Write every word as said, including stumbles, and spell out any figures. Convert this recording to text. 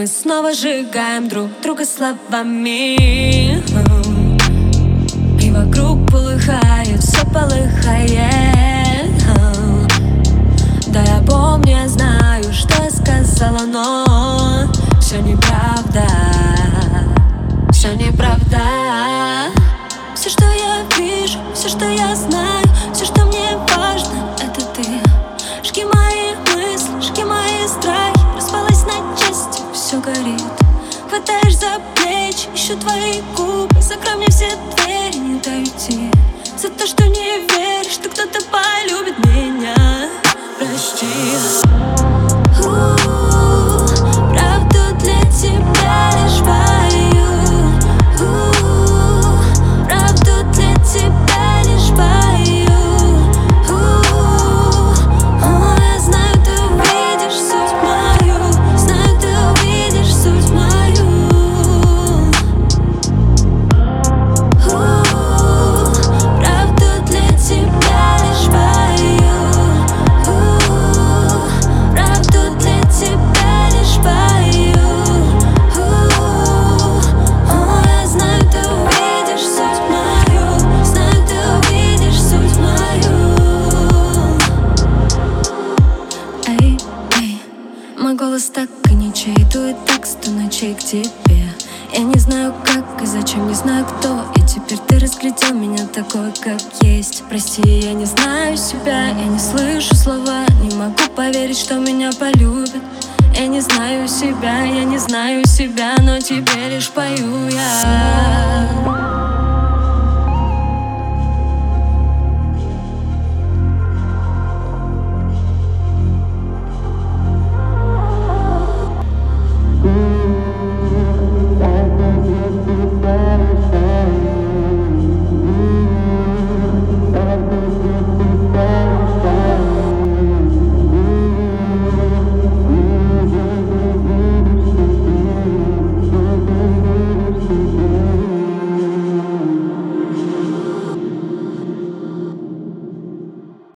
Мы снова сжигаем друг друга словами, и вокруг полыхает, все полыхает. Да, я помню, я знаю, что я сказала, но все неправда, все неправда. Все, что я вижу, все, что я знаю, все, что мне важно, это ты. Жги мои мысли, жги мои страхи, распалась на части, все горит. Хватаешь за плечи, ищу твои губы, закрой мне все двери, не дай уйти. За то, что не веришь, что кто-то полюбит меня. Прости. У-у-у, правду для тебя лишь пою. У-у-у, правду для тебя лишь пою. У-у-у, я знаю, ты увидишь суть мою, знаю, ты увидишь суть мою. У-у-у, правду для тебя лишь пою. У-у-у, правду для тебя лишь пою. У-у-у, я знаю, ты увидишь суть мою, знаю, ты увидишь суть мою. Эй, эй, мой голос так и ничей, дует так сто ночей к тебе. Я не знаю как и зачем, не знаю кто, и теперь ты разглядел меня такой, как есть. Прости, я не знаю себя, я не слышу слова, не могу поверить, что меня полюбят. Я не знаю себя, я не знаю себя, но тебе лишь пою я.